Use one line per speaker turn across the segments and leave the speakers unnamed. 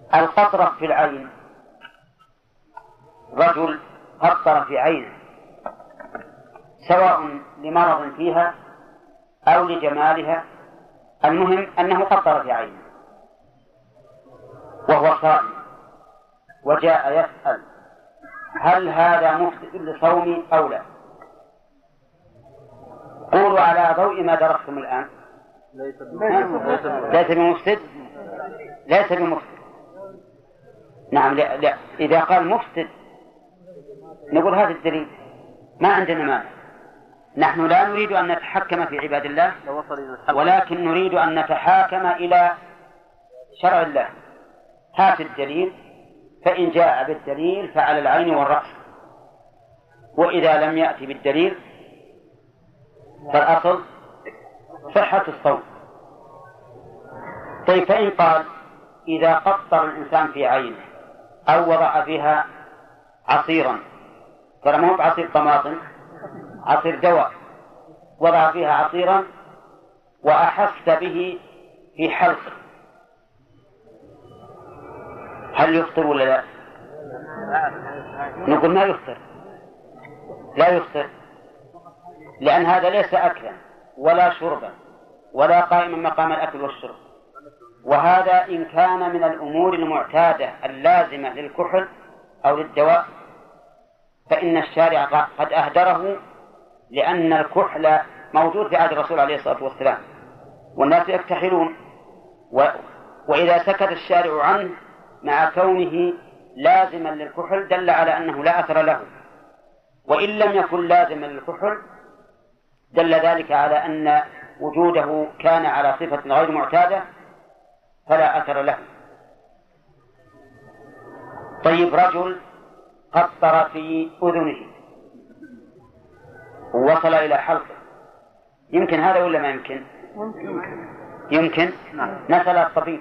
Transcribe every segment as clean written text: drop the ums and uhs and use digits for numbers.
القطرة في العين، رجل قطر في عينه سواء لمرض فيها أو لجمالها، المهم أنه قطر في عينه وهو صائم، وجاء يسأل هل هذا مفسد لصومي أو لا؟ قولوا على ضوء ما درستم الآن. ليس بمفسد، ليس بمفسد. نعم، لا. إذا قال مفسد نقول هذا الدليل، ما عندنا مانع. نحن لا نريد أن نتحكم في عباد الله، ولكن نريد أن نتحاكم إلى شرع الله. هات الدليل، فإن جاء بالدليل فعلى العين والرأس، وإذا لم يأتي بالدليل فالأصل صحة الصوم. طيب، فإن قال إذا قطر الإنسان في عينه أو وضع فيها عصيرا، ترى مو بعصير طماطم، عصير دواء، وضع فيها عصيرا وأحس به في حلقه، هل يفطر ولا لا؟ نقول ما يفطر، لا يفطر، لأن هذا ليس أكلا ولا شربا ولا قائما مقام الأكل والشرب، وهذا إن كان من الأمور المعتادة اللازمة للكحل أو للدواء فإن الشارع قد أهدره، لأن الكحل موجود في عهد الرسول عليه الصلاة والسلام والناس يكتحلون، وإذا سكت الشارع عنه مع كونه لازما للكحل دل على أنه لا أثر له، وإن لم يكن لازما للكحل دل ذلك على أن وجوده كان على صفة غير معتادة فلا أثر له. طيب، رجل قطر في أذنه ووصل إلى حلقه، يمكن هذا ولا ما يمكن؟ يمكن. نسأل الطبيب.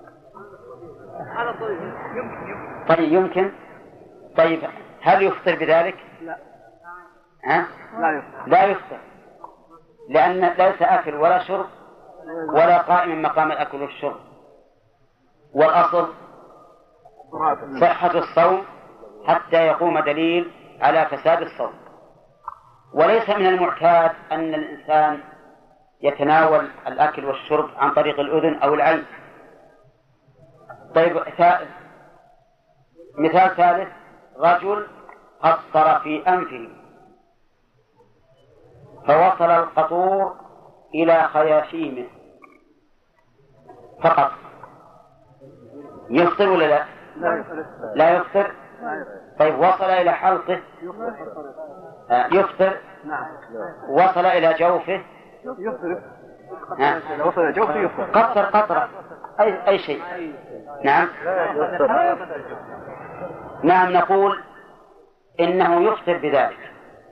طيب، يمكن. طيب، هل يفطر بذلك؟ لا. لا يفطر، لأن ليس أكل ولا شرب ولا قائم مقام الأكل والشرب، والأصل صحة الصوم حتى يقوم دليل على فساد الصوم. وليس من المعتاد أن الإنسان يتناول الأكل والشرب عن طريق الأذن أو العين. طيب، مثال ثالث، رجل قطر في أنفه فوصل القطور إلى خياشيمه فقط، يفطر ولا لا؟ لا يفطر. طيب، وصل إلى حلقه يفطر. وصل إلى جوفه قطر قطرة أي شيء. نعم. نعم، نقول إنه يفطر بذلك،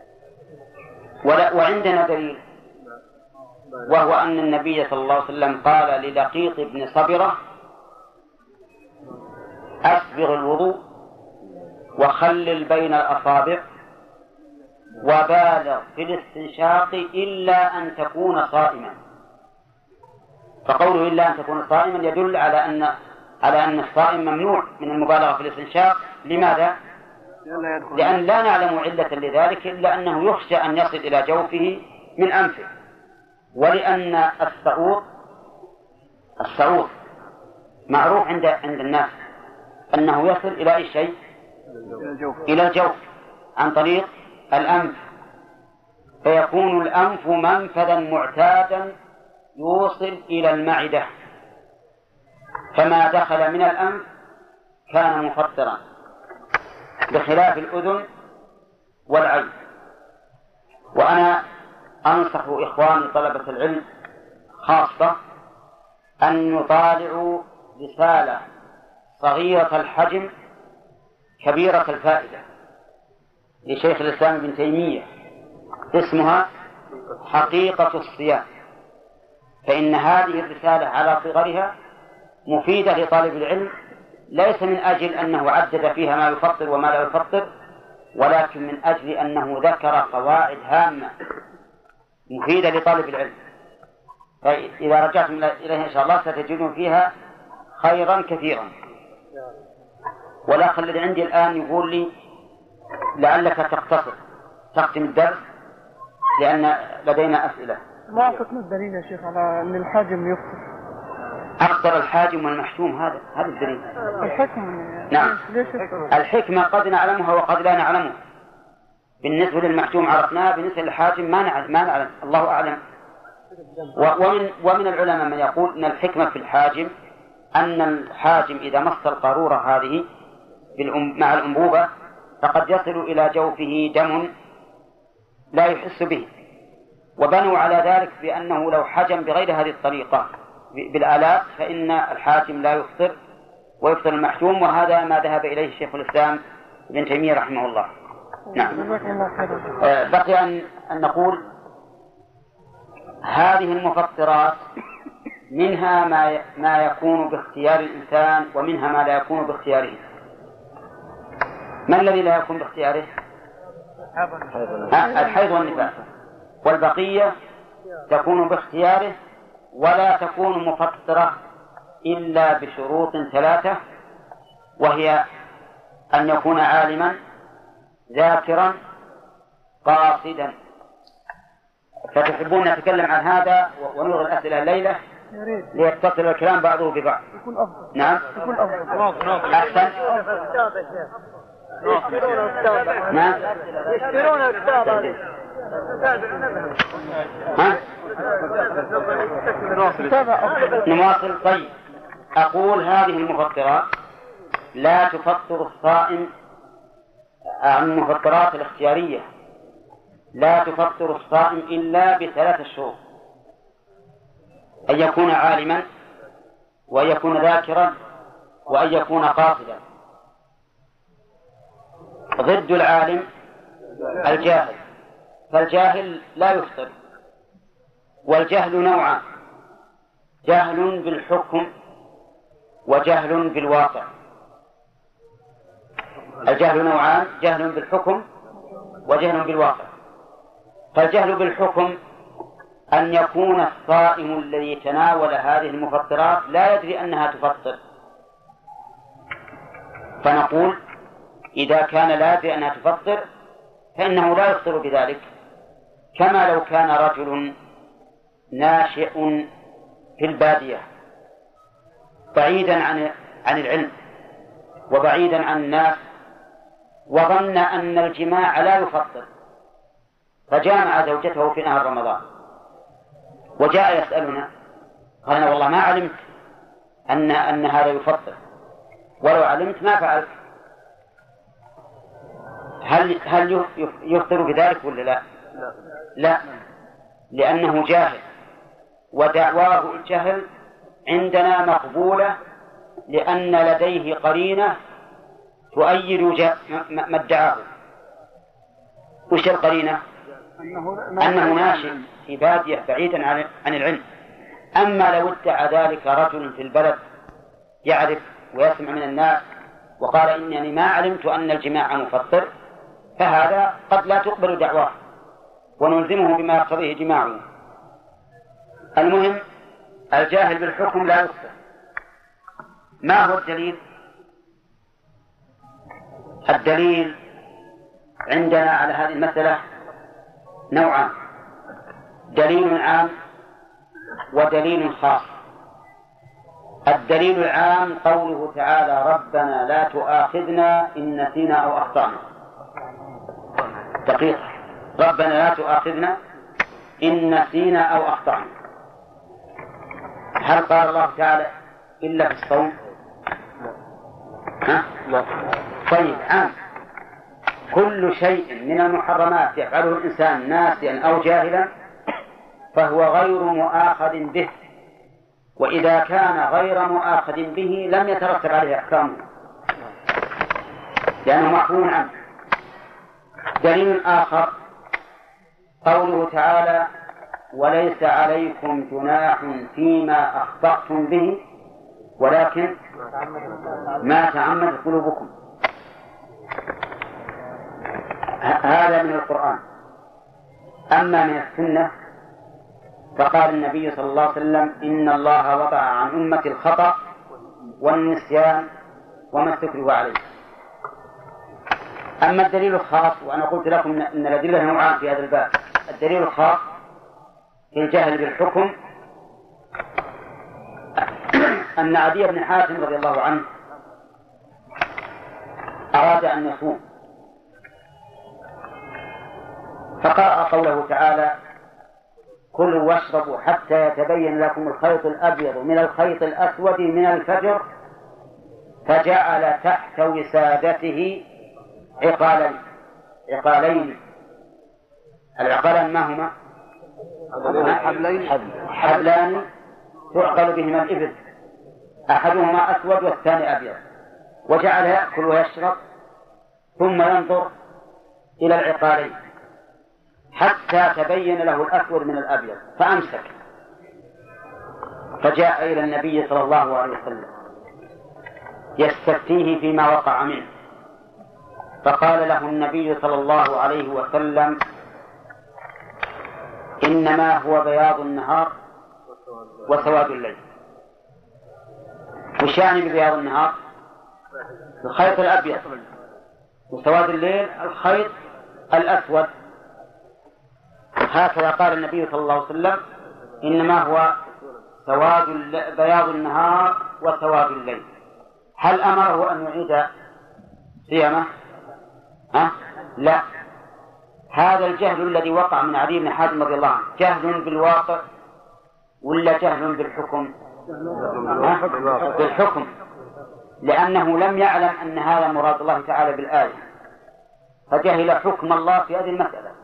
وعندنا دليل، وهو أن النبي صلى الله عليه وسلم قال للقيط بن صبرة أسبغ الوضوء وخلل بين الأصابع وبالغ في الاستنشاق إلا أن تكون صائما. فقوله إلا أن تكون صائما يدل على أن الصائم ممنوع من المبالغة في الاستنشاق. لماذا؟ لأن لا نعلم علة لذلك إلا أنه يخشى أن يصل إلى جوفه من أنفه، ولأن الصعود معروف عند الناس أنه يصل إلى أي شيء؟ إلى الجوف عن طريق الأنف، فيكون الأنف منفذا معتادا يوصل إلى المعدة، فما دخل من الأنف كان مفطرا، بخلاف الأذن والعين. وأنا أنصح إخواني طلبة العلم خاصة أن يطالعوا رسالة صغيرة الحجم كبيرة الفائدة لشيخ الإسلام ابن تيمية اسمها حقيقة الصيام، فإن هذه الرسالة على صغرها مفيدة لطالب العلم، ليس من أجل أنه عدد فيها ما يفطر وما لا يفطر، ولكن من أجل أنه ذكر قواعد هامة مفيدة لطالب العلم. فإذا رجعتم إليها إن شاء الله ستجدون فيها خيرا كثيرا. والأخ الذي عندي الآن يقول لي لعلك تقتصر تختم الدرس لأن لدينا أسئلة.
ما أعطتنا الدليل يا شيخ على أن الحاجم يفطر.
أفطر الحاجم والمحجوم، هذا الدليل.
الحكمة
نعم. الحكمة قد نعلمها وقد لا نعلمها. بالنسبة للمحجوم عرفناه، بالنسبة للحاجم ما نعلم، الله أعلم. ومن العلماء من يقول أن الحكمة في الحاجم أن الحاجم إذا مس القارورة هذه مع الأنبوبة فقد يصل إلى جوفه دم لا يحس به، وبنوا على ذلك بأنه لو حجم بغير هذه الطريقة بالآلات فإن الحاجم لا يفطر ويفطر المحجوم، وهذا ما ذهب إليه شيخ الإسلام ابن تيمية رحمه الله. نعم. بقي أن نقول هذه المفطرات منها ما يكون باختيار الإنسان ومنها ما لا يكون باختياره. ما الذي لا يكون باختياره؟ الحيض والنفاس، والبقية تكون باختياره ولا تكون مفطرة إلا بشروط 3، وهي أن يكون عالما ذاكرا قاصدا. فتحبون نتكلم عن هذا ونلغي الأسئلة الليلة ليتصل الكلام بعضه ببعض.
يكون أفضل.
نعم.
يكون أفضل.
أحسن. نعم.
يشترون أستاذ.
نواصل. طيب، أقول هذه المفطرات لا تفطر الصائم عن المفطرات الاختيارية، لا تفطر الصائم إلا ب3 شروط: أن يكون عالما، وأن يكون ذاكرا، وأن يكون قاصدا. ضد العالم الجاهل، فالجاهل لا يفطر. والجهل نوعان: جهل بالحكم وجهل بالواقع. الجهل نوعان: جهل بالحكم وجهل بالواقع. فالجهل بالحكم أن يكون الصائم الذي تناول هذه المفطرات لا يدري أنها تفطر، فنقول إذا كان لا يدري أنها تفطر فإنه لا يفطر بذلك، كما لو كان رجل ناشئ في البادية بعيدا عن العلم وبعيدا عن الناس، وظن أن الجماع لا يفطر، فجامع زوجته في نهار رمضان وجاء يسألنا، قال: أنا والله ما علمت أن هذا يفطر، ولو علمت ما فعلت. هل يفطر بذلك ولا لا؟ لا، لأنه جاهل، ودعواه الجهل عندنا مقبولة لأن لديه قرينة تؤيد ما ادعاه. وش القرينة؟ أنه ناشئ في بادية بعيدا عن العلم. أما لو ادعى ذلك رجل في البلد يعرف ويسمع من الناس وقال: إنني ما علمت أن الجماع مفطر، فهذا قد لا تقبل دعواه ونلزمه بما يقتضيه جماعه. المهم الجاهل بالحكم لا يفطر. ما هو الدليل؟ الدليل عندنا على هذه المسألة نوعان: دليل عام ودليل خاص. الدليل العام قوله تعالى: ربنا لا تؤاخذنا إن نسينا أو أخطأنا. دقيق: ربنا لا تؤاخذنا إن نسينا أو أخطأنا. هل قال الله تعالى إلا في الصوم؟ لا. طيب، عام: كل شيء من المحرمات يفعله الإنسان ناسيا أو جاهلا فهو غير مؤاخذ به، وإذا كان غير مؤاخذ به لم يترتب عليه أحكامه لأنه معفو عنه. دليل آخر قوله تعالى: وليس عليكم جناح فيما أخطأتم به ولكن ما تعمدت قلوبكم. هذا من القرآن. أما من السنة فقال النبي صلى الله عليه وسلم: إن الله وضع عن أمة الخطأ والنسيان وما استكرهوا عليه. أما الدليل الخاص، وأنا قلت لكم أن الأدلة نوعان في هذا الباب. الدليل الخاص في الجهل بالحكم أن عدي بن حاتم رضي الله عنه أراد أن يصوم، فقرأ قوله تعالى: كلوا واشربوا حتى يتبين لكم الخيط الأبيض من الخيط الأسود من الفجر، فجعل تحت وسادته عقالين. العقالان ما هما؟ حبلان تعقل بهما الإبل، أحدهما أسود والثاني أبيض، وجعل يأكل ويشرب ثم ينظر إلى العقالين حتى تبين له الأسود من الأبيض، فأمسك، فجاء إلى النبي صلى الله عليه وسلم يستفتيه فيما وقع منه، فقال له النبي صلى الله عليه وسلم: إنما هو بياض النهار وسواد الليل. وش يعني ببياض النهار؟ الخيط الأبيض، وسواد الليل الخيط الأسود. هكذا قال النبي صلى الله عليه وسلم: إنما هو بياض النهار وسواد الليل. هل أمره أن يعيد صيامه؟ لا. هذا الجهل الذي وقع من عدي بن حاتم رضي الله عنه جهل بالواقع ولا جهل بالحكم؟ بالحكم، لأنه لم يعلم أن هذا مراد الله تعالى بالآية، فجهل حكم الله في هذه المسألة.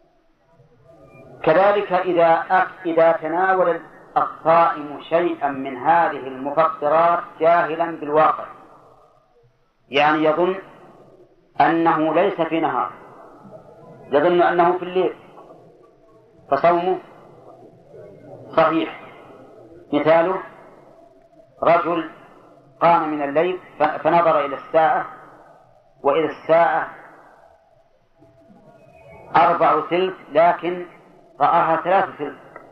كذلك إذا تناول الصائم شيئا من هذه المفطرات جاهلا بالواقع، يعني يظن أنه ليس في نهار، يظن أنه في الليل، فصومه صحيح. مثاله: رجل قام من الليل فنظر إلى الساعة، وإذا الساعة 4:3 لكن رآها 3:3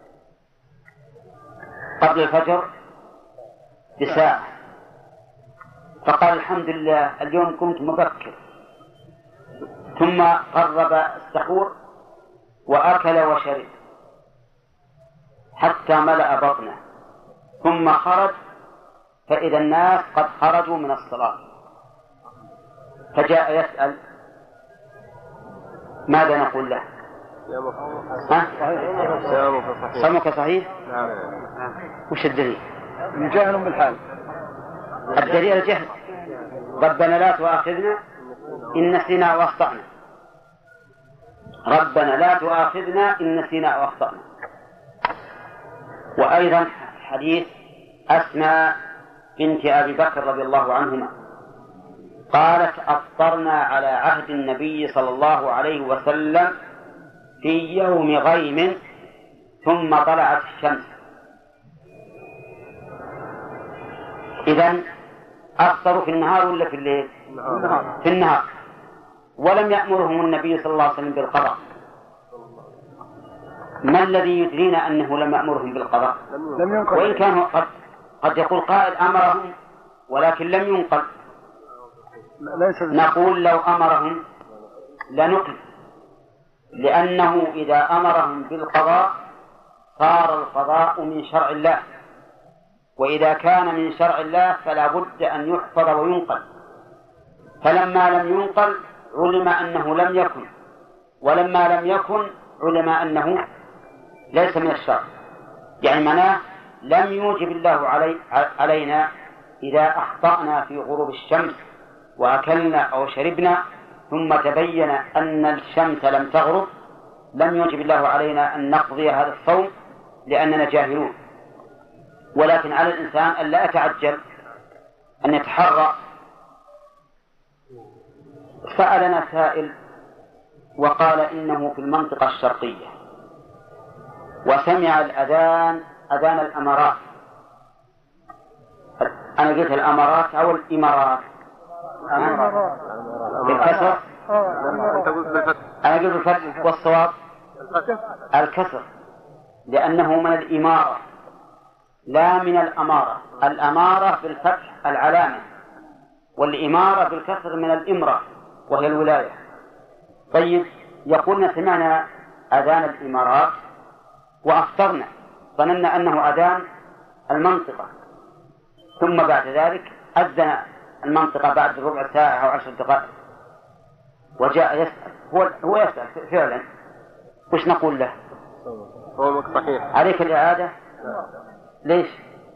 قبل الفجر بساعة، فقال: الحمد لله اليوم كنت مبكر. ثم قرب السحور وأكل وشرب حتى ملأ بطنه، ثم خرج فإذا الناس قد خرجوا من الصلاة، فجاء يسأل: ماذا نقول له؟ صومك صحيح؟ وش الدليل؟
جهل بالحال.
الدليل الجهل. ربنا لا تؤاخذنا إن نسينا وأخطأنا. ربنا لا تؤاخذنا إن نسينا وأخطأنا. وأيضا حديث أسماء بنت أبي بكر رضي الله عنهما قالت: أفطرنا على عهد النبي صلى الله عليه وسلم في يوم غيم ثم طلعت الشمس. إذن أفطروا في النهار ولا في الليل؟ في النهار. ولم يأمرهم النبي صلى الله عليه وسلم بالقضاء. ما الذي يدرينا أنه لم يأمرهم بالقضاء؟ وإن كان قد يقول قائل أمرهم ولكن لم ينقل. نقول لو أمرهم لنقل، لأنه إذا أمرهم بالقضاء صار القضاء من شرع الله، وإذا كان من شرع الله فلا بد أن يحفظ وينقل. فلما لم ينقل علم أنه لم يكن، ولما لم يكن علم أنه ليس من الشرع. يعني معناه لم يوجب الله علينا إذا أخطأنا في غروب الشمس وأكلنا أو شربنا ثم تبين أن الشمس لم تغرب، لم يوجب الله علينا أن نقضي هذا الصوم لأننا جاهلون. ولكن على الإنسان أن لا يتعجل، أن يتحرى. سألنا سائل وقال إنه في المنطقة الشرقية وسمع الأذان أذان الأمارات. أنا قلت الأمارات أو الإمارات؟ بالكسر. أنا قلت بالفتح والصواب الكسر، لأنه من الإمارة لا من الأمارة. الأمارة بالفتح العلامة، والإمارة بالكسر من الإمرة. وهي الولاية. طيب، يقولون سمعنا أذان الإمارات وأفطرنا، ظننا أنه أذان المنطقة، ثم بعد ذلك أذن المنطقة بعد ربع ساعة أو 10 دقائق وجاء يسأل. هو يسأل فعلا، وش نقول له؟
هو صحيح.
عليك الإعادة. ليش؟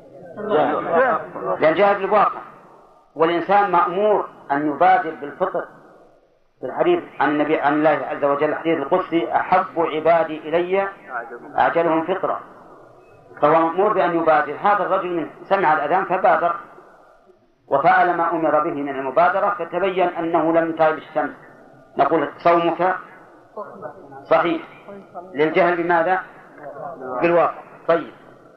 لأن جاهد بالواقع، والإنسان مأمور أن يبادر بالفطر. في الحديث عن النبي عن الله عز وجل الحديث القدسي: أحب عبادي إلي أعجلهم فطرة. فهو مأمور بأن يبادر. هذا الرجل سمع الأذان فبادر وفعل ما أمر به من المبادرة، فتبين أنه لم تغب الشمس، نقول صومك صحيح للجهل بماذا؟ بالواقع. طيب،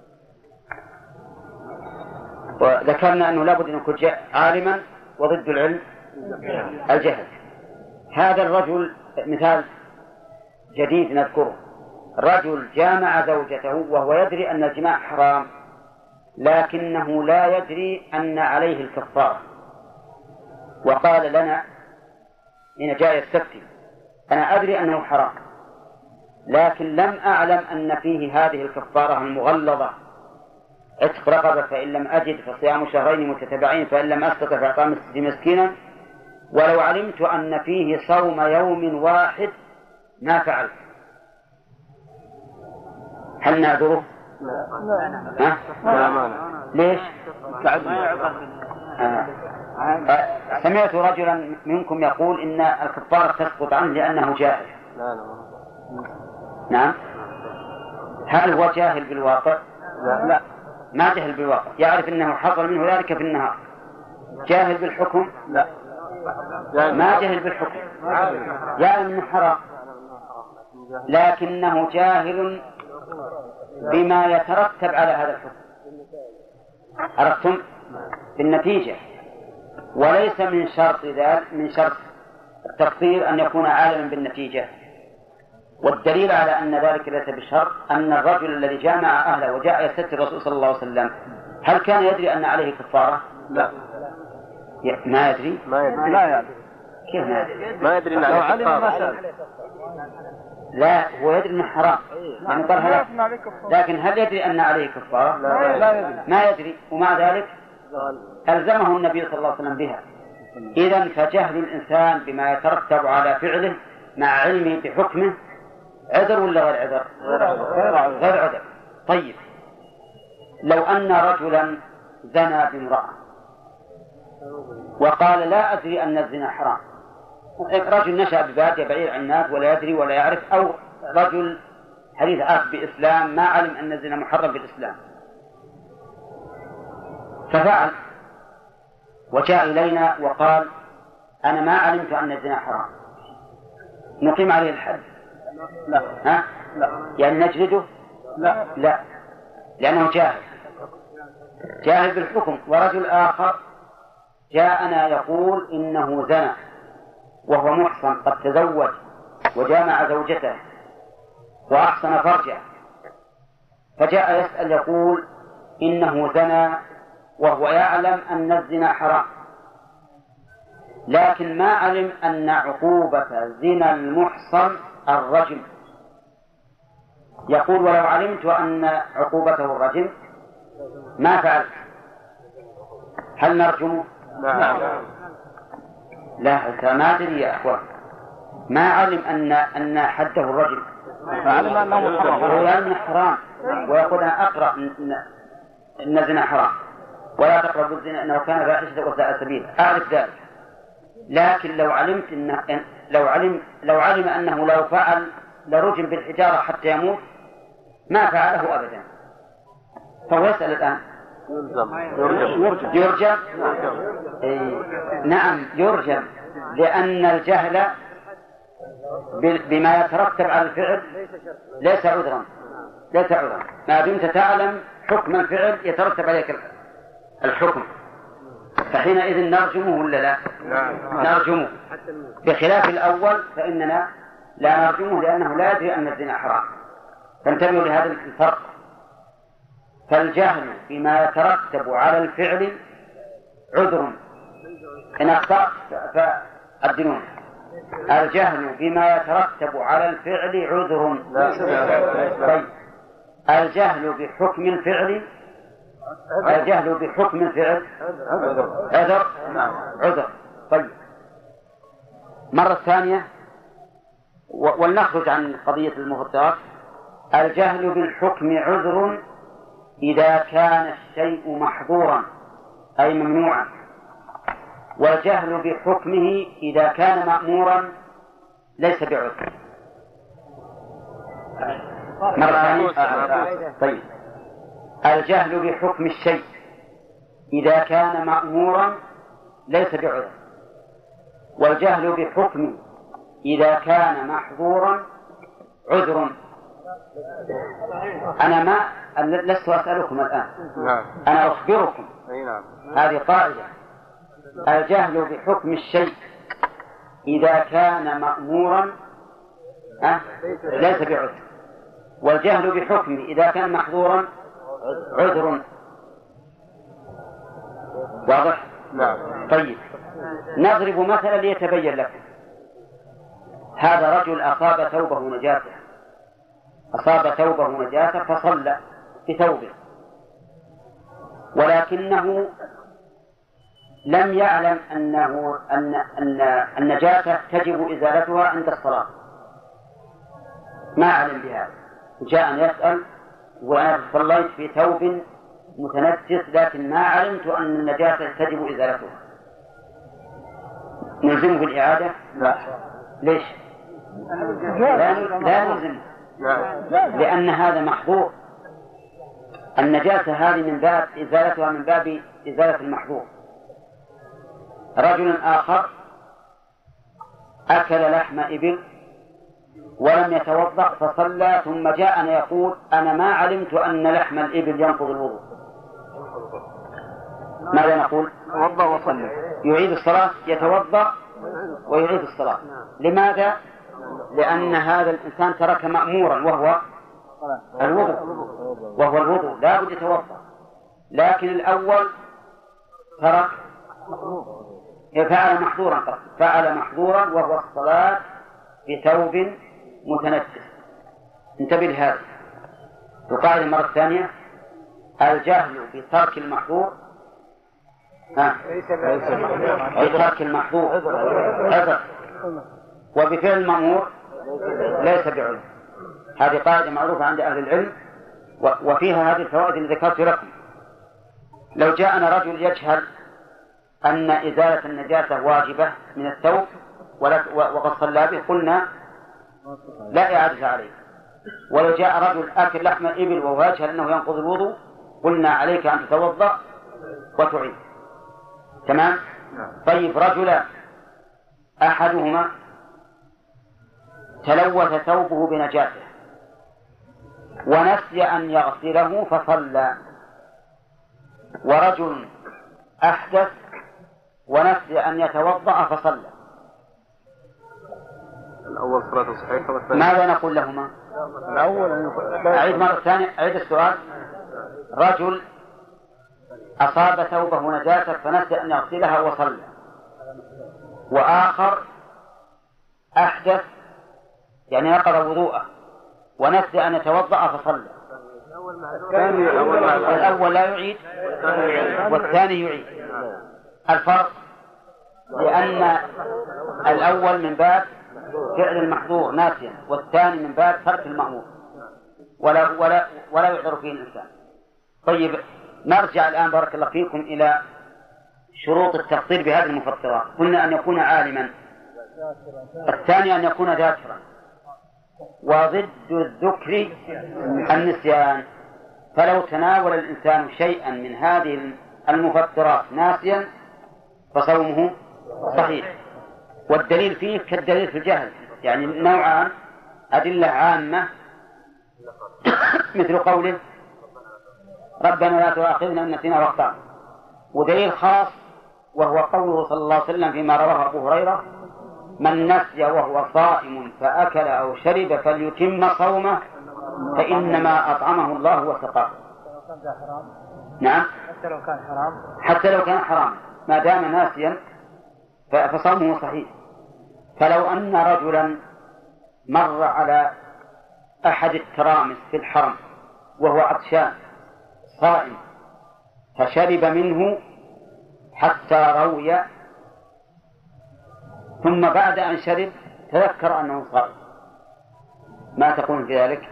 وذكرنا أنه لابد أن يكون عالما، وضد العلم الجهل. هذا الرجل مثال جديد نذكره: رجل جامع زوجته وهو يدري أن الجماع حرام، لكنه لا يدري أن عليه الكفارة، وقال لنا حين جاء يستفتي: أنا أدري أنه حرام، لكن لم أعلم أن فيه هذه الكفارة المغلظة: عتق رقبة، فإن لم أجد فصيام شهرين متتابعين، فإن لم أستطع فإطعام 60 مسكينا، ولو علمت أن فيه صوم يوم واحد ما فعلت. هل نعذره؟
لا.
ليش؟ سمعت رجلا منكم يقول إن الكفارة تسقط عنه لأنه جاهل. نعم. هل هو جاهل بالواقع؟
لا،
ما جهل بالواقع، يعرف أنه حصل منه ذلك في النهار. جاهل بالحكم؟
لا،
ما جهل بالحكم، يعلم أنه حرام، لكنه جاهل بما يترتب على هذا الحكم. عرفتم؟ بالنتيجة. وليس من شرط ذلك، من شرط التقدير أن يكون عالما بالنتيجة. والدليل على أن ذلك ليس بشرط أن الرجل الذي جامع أهله وجاء يستفتي الرسول صلى الله عليه وسلم هل كان يدري أن عليه كفارة؟
لا،
ما يدري.
لا يعني.
كيف ما يدري؟
ما يدري أن عليه كفارة.
لا، هو يدري أنه حرام يعني طرها، لكن هل يدري أن عليه كفارة؟
لا يدري.
ما يدري، ومع ذلك ألزمه النبي صلى الله عليه وسلم بها. إذن فجهل الإنسان بما يترتب على فعله مع علمه بحكمه عذر ولا غير عذر؟ غير عذر. طيب، لو أن رجلا زنى بامرأة وقال: لا أدري أن الزنا حرام. رجل نشأ ببادية بعيد عن الناس ولا يدري ولا يعرف، أو رجل حديث عهد بإسلام ما علم أن الزنا محرم بالإسلام، ففعل وجاء إلينا وقال: أنا ما علمت أن الزنا حرام، نقيم عليه الحد؟
لا.
ها؟
لا.
يعني نجلده؟
لا.
لا، لأنه جاهل بالحكم. ورجل آخر جاءنا يقول إنه زنى وهو محصن، قد تزوج وجامع زوجته وأحصن فرجه، فجاء يسأل يقول إنه زنى وهو يعلم أن الزنا حرام، لكن ما علم أن عقوبة زنا المحصن الرجم. يقول: ولو علمت أن عقوبته الرجم ما فعلت. هل نرجمه؟ لا، ما أدري يا أخوان. ما علم أن حده الرجم،
فعلم أنه حرام.
هو يعلم حرام ويقول: أنا أقرأ إن الزنا حرام، ولا تقربوا الزنا إنه كان فاحشة وساء سبيلا، أعرف ذلك. لكن لو علم أنه لو فعل لرجم بالحجارة حتى يموت ما فعله أبدا، فهو يسأل الآن: يرجم؟ نعم يرجم، لأن الجهل بما يترتب على الفعل ليس عذرا. ما دمت تعلم حكم الفعل يترتب عليك الحكم، فحينئذ نرجمه ولا لا؟ نرجمه، بخلاف الأول فإننا لا نرجمه لأنه لا يدري أن الزنا حرام. فانتبهوا لهذا الفرق. فالجهل بما يترتب على الفعل عذر، إن أخطأت فأدنون. الجهل بما يترتب على الفعل عذر. طيب الجهل بحكم الفعل، الجهل بحكم الفعل عذر. عذر. طيب مرة ثانية ولنخرج عن قضية المفطرات. الجهل بالحكم عذر إذا كان الشيء محظورا أي ممنوعا، والجهل بحكمه إذا كان مأمورا ليس بعذر. مرة ثانية. طيب الجهل بحكم الشيء إذا كان مأمورا ليس بعذر، والجهل بحكمه إذا كان محظورا عذر. أنا ما لست أسألكم الآن، أنا أخبركم. هذه قاعدة: الجهل بحكم الشيء إذا كان مأمورا ليس بعذر، والجهل بحكمه إذا كان محظورا عذر. واضح؟ طيب نضرب مثلا ليتبين لكم. هذا رجل أصاب ثوبه نجاسة، أصاب ثوبه نجاسة فصلى بثوبه، ولكنه لم يعلم أن النجاسة تجب إزالتها عند الصلاة، ما علم بهذا، جاء يسأل وأنا صليت في ثوب متنجس لكن ما علمت أن النجاسة تجب إزالتها، نلزمه بالإعادة؟
لا.
ليش؟ لا نلزمه، لأن هذا محظور. النجاسة هذه من باب إزالتها من باب إزالة المحظور. رجل آخر أكل لحم إبل ولم يتوضأ فصلى، ثم جاءنا يقول أنا ما علمت أن لحم الإبل ينقض الوضوء، ماذا نقول؟
توضأ وصلى،
يعيد الصلاة، يتوضأ ويعيد الصلاة. لماذا؟ لأن هذا الإنسان ترك مأمورا وهو الوضوء، لا بد يتوضأ، لكن الأول ترك فعل محظورا وهو الصلاة بثوب متنجس. انتبه لهذا. وقاعدة مرة ثانية: الجهل بترك المحظور بترك المحظور عذر، وبفعل المأمور ليس بعذر. هذه قاعدة معروفة عند أهل العلم، وفيها هذه الفوائد اللي ذكرت لكم. لو جاءنا رجل يجهل أن إزالة النجاسة واجبة من الثوب وقد صلى به، قلنا لا إعادة عليه. ولو جاء رجل آكل لحم إبل وهو يجهل أنه ينقض الوضوء، قلنا عليك أن تتوضأ وتعيد. تمام؟ طيب رجلان أحدهما تلوث ثوبه بنجاسة ونسي أن يغسله فصلى، ورجل أحدث ونسي أن يتوضأ فصلى،
الأول صلاة صحيحة والثاني
ماذا نقول لهما؟ أعيد مرة ثانية، أعيد السؤال. رجل أصاب ثوبه نجاسة فنسي أن يغسلها وصلى، وآخر أحدث يعني نقض وضوءه ونسي أن يتوضأ فصلى. الأول لا يعيد والثاني يعيد. الفرق لأن الأول من باب فعل المحظور ناسيا، والثاني من باب ترك المأمور، ولا يعذر فيه الإنسان. طيب نرجع الآن بارك الله فيكم إلى شروط التفطير بهذه المفطرات. قلنا أن يكون عالما، الثاني أن يكون ذاكرا، وضد الذكر النسيان. فلو تناول الإنسان شيئا من هذه المفطرات ناسيا فصومه صحيح. والدليل فيه كالدليل في الجهل، يعني نوعان: أدلة عامة مثل قوله ربنا لا تؤاخذنا إن نسينا وأخطأنا، ودليل خاص وهو قوله صلى الله عليه وسلم فيما رواه أبو هريرة: من نسي وهو صائم فأكل أو شرب فليتم صومه فإنما أطعمه الله وسقاه. نعم، حتى لو كان حرام ما دام ناسيا فصومه صحيح. فلو أن رجلا مر على أحد الترامس في الحرم وهو عطشان صائم فشرب منه حتى روي، ثم بعد أن شرب تذكر أنه صائم، ما تقول في ذلك؟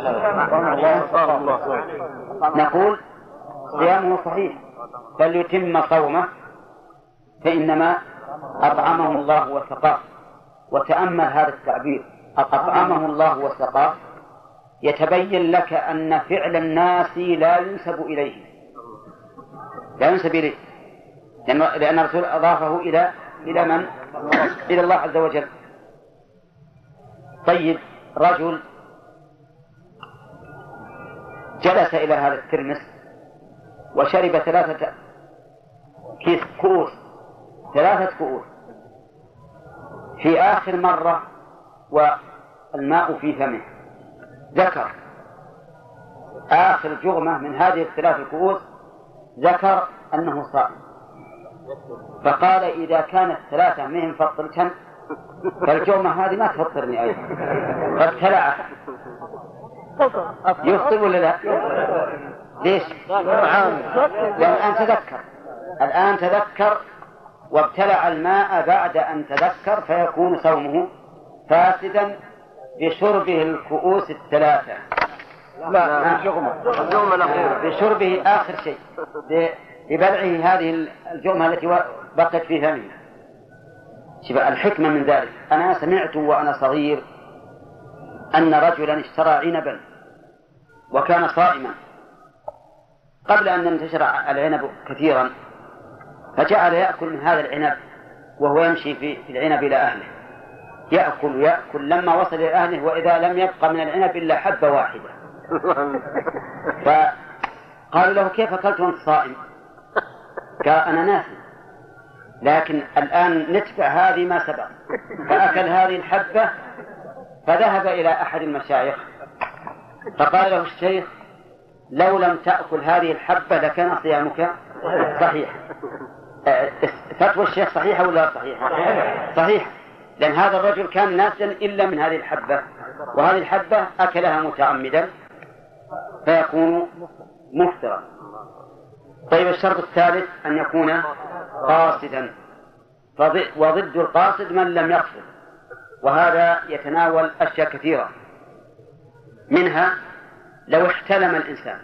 نقول صيامه صحيح بل يتم صومه، فإنما أطعمه الله وسقاه. وتأمل هذا التعبير أطعمه الله وسقاه، يتبين لك أن فعل الناس لا ينسب إليه، لأن الرسول أضافه إلى من؟ إلى الله عز وجل. طيب، رجل جلس إلى هذا الترمس وشرب 3 كؤوس في آخر مرة والماء في فمه، ذكر آخر جغمة من هذه ال3 كؤوس ذكر أنه صائم، فقال إذا كانت 3 مهم فطرتهم فالجغمة هذه ما تفطرني أيضا، فابتلعه. يفطر ولا لا؟ ليش؟ لأن الآن تذكر وابتلع الماء بعد أن تذكر، فيكون صومه فاسدا بشربه الكؤوس 3. لا، الجغمة الأخيرة بشربه آخر شيء، ببلعه هذه الجغمة التي بقت في فمه. شبه الحكمة من ذلك، أنا سمعت وأنا صغير أن رجلا اشترى عنبا وكان صائما قبل أن ينتشر العنب كثيرا، فجعل يأكل من هذا العنب وهو يمشي في العنب إلى أهله، يأكل لما وصل إلى أهله وإذا لم يبقى من العنب إلا حبة واحدة. فقالوا له كيف أكلت وأنت صائم؟ قال أنا ناسي، لكن الآن نتبع هذه ما سبق، فأكل هذه الحبة، فذهب إلى أحد المشايخ فقال له الشيخ لو لم تأكل هذه الحبة لكان صيامك صحيح. فتوى الشيخ صحيحة ولا صحيحة؟ صحيح، لأن هذا الرجل كان ناسيا إلا من هذه الحبة، وهذه الحبة أكلها متعمدا فيكون مفطرا. طيب، الشرط الثالث أن يكون قاصدا، وضد القاصد من لم يقصد، وهذا يتناول أشياء كثيرة، منها لو احتلم الإنسان،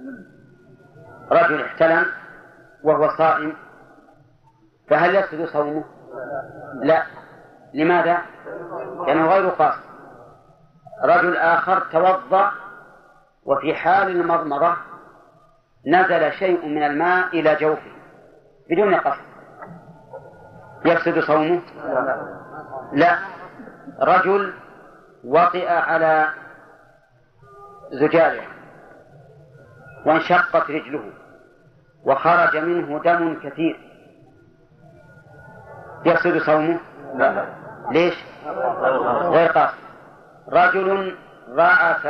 رجل احتلم وهو صائم، فهل يفسد صومه؟ لا. لماذا؟ لأنه غير قاصد. رجل آخر توضأ وفي حال المضمضة نزل شيء من الماء إلى جوفه بدون قصد، يفسد صومه؟ لا. رجل وطئ على زجاجة وانشقت رجله وخرج منه دم كثير، يفسد صومه؟ ليش؟ غير قاصد. رجل ضعف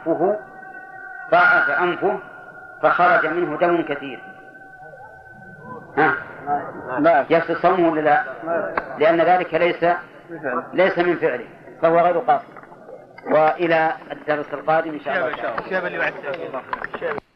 أنفه فخرج منه دم كثير، يفسد صومه ولا لا؟ لأن ذلك ليس من فعله، فهو غير قاصد. وإلى الدرس القادم إن شاء الله.